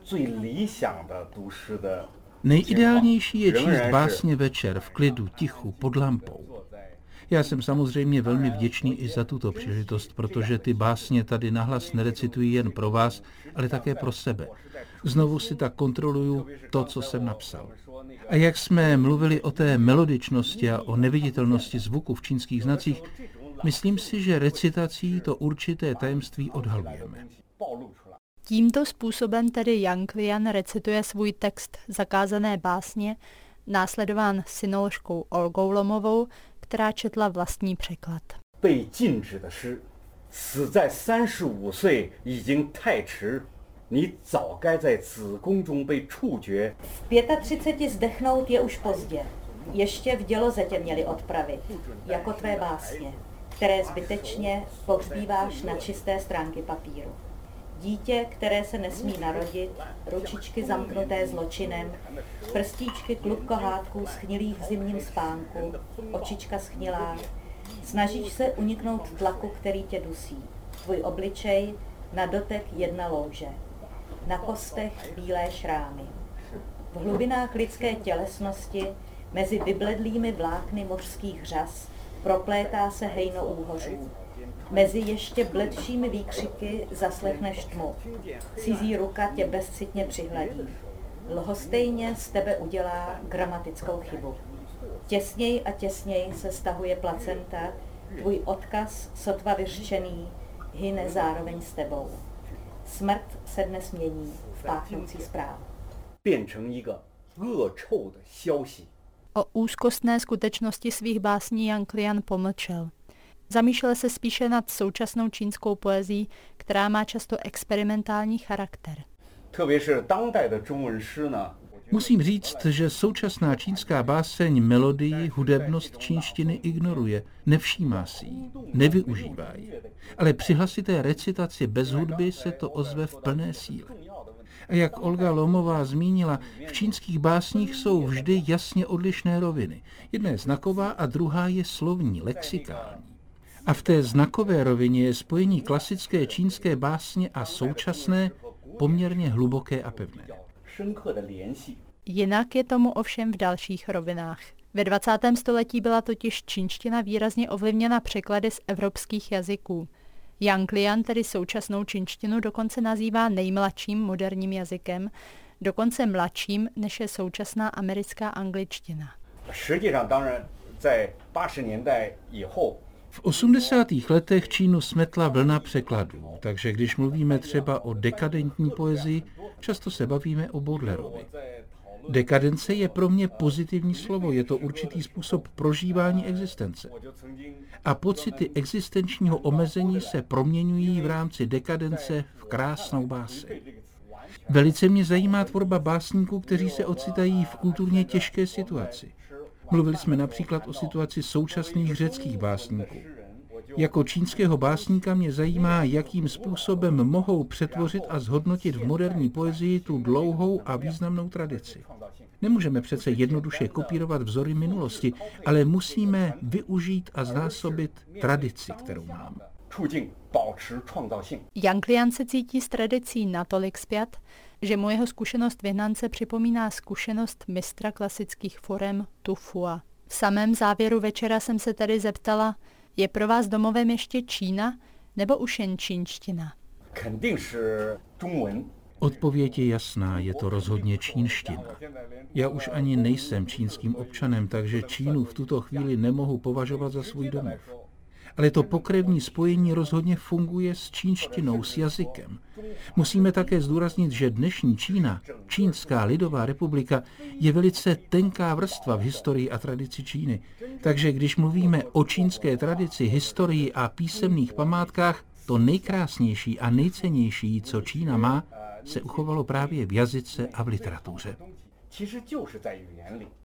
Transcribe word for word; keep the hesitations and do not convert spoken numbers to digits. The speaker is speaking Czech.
Nejideálnější je číst básně večer v klidu, tichu, pod lampou. Já jsem samozřejmě velmi vděčný i za tuto příležitost, protože ty básně tady nahlas nerecituji jen pro vás, ale také pro sebe. Znovu si tak kontroluju to, co jsem napsal. A jak jsme mluvili o té melodičnosti a o neviditelnosti zvuku v čínských znacích, myslím si, že recitací to určité tajemství odhalujeme. Tímto způsobem tedy Yang Lian recituje svůj text Zakázané básně, následován synoložkou Olgou Lomovou, která četla vlastní překlad. V třiceti pěti zdechnout je už pozdě. Ještě v děloze tě měli odpravit, jako tvé básně, které zbytečně pohřbíváš na čisté stránky papíru. Dítě, které se nesmí narodit, ručičky zamknuté zločinem, prstíčky klubkohátků schnilých v zimním spánku, očička schnilá, snažíš se uniknout tlaku, který tě dusí. Tvůj obličej na dotek jedna louže. Na kostech bílé šrámy. V hlubinách lidské tělesnosti, mezi vybledlými vlákny mořských řas, proplétá se hejno úhořů. Mezi ještě bledšími výkřiky zaslechneš tmu. Cizí ruka tě bezcitně přihladí. Lhostejně z tebe udělá gramatickou chybu. Těsněji a těsněji se stahuje placenta, tvůj odkaz, sotva vyřčený, hyne zároveň s tebou. Smrt se dnes mění v páchnoucí zprávu. O úzkostné skutečnosti svých básní Yang Lian pomlčel. Zamýšlel se spíše nad současnou čínskou poezií, která má často experimentální charakter. Musím říct, že současná čínská báseň melodii, hudebnost čínštiny ignoruje, nevšímá si ji, nevyužívá ji. Ale při hlasité recitaci bez hudby se to ozve v plné síle. A jak Olga Lomová zmínila, v čínských básních jsou vždy jasně odlišné roviny. Jedna je znaková a druhá je slovní, lexikální. A v té znakové rovině je spojení klasické čínské básně a současné poměrně hluboké a pevné. Jinak je tomu ovšem v dalších rovinách. Ve dvacátém století byla totiž čínština výrazně ovlivněna překlady z evropských jazyků. Yang Lian tedy současnou čínštinu dokonce nazývá nejmladším moderním jazykem, dokonce mladším, než je současná americká angličtina. V osmdesátých letech Čínu smetla vlna překladů, takže když mluvíme třeba o dekadentní poezii, často se bavíme o Baudelaireovi. Dekadence je pro mě pozitivní slovo, je to určitý způsob prožívání existence. A pocity existenčního omezení se proměňují v rámci dekadence v krásnou báseň. Velice mě zajímá tvorba básníků, kteří se ocitají v kulturně těžké situaci. Mluvili jsme například o situaci současných řeckých básníků. Jako čínského básníka mě zajímá, jakým způsobem mohou přetvořit a zhodnotit v moderní poezii tu dlouhou a významnou tradici. Nemůžeme přece jednoduše kopírovat vzory minulosti, ale musíme využít a znásobit tradici, kterou máme. Yang Lian se cítí s tradicí natolik spjat, že mu jeho zkušenost vyhnance připomíná zkušenost mistra klasických forem Tu Fua. V samém závěru večera jsem se tedy zeptala, je pro vás domovem ještě Čína nebo už jen čínština? Odpověď je jasná, je to rozhodně čínština. Já už ani nejsem čínským občanem, takže Čínu v tuto chvíli nemohu považovat za svůj domov. Ale to pokrevní spojení rozhodně funguje s čínštinou, s jazykem. Musíme také zdůraznit, že dnešní Čína, Čínská lidová republika, je velice tenká vrstva v historii a tradici Číny. Takže když mluvíme o čínské tradici, historii a písemných památkách, to nejkrásnější a nejcennější, co Čína má, se uchovalo právě v jazyce a v literatuře.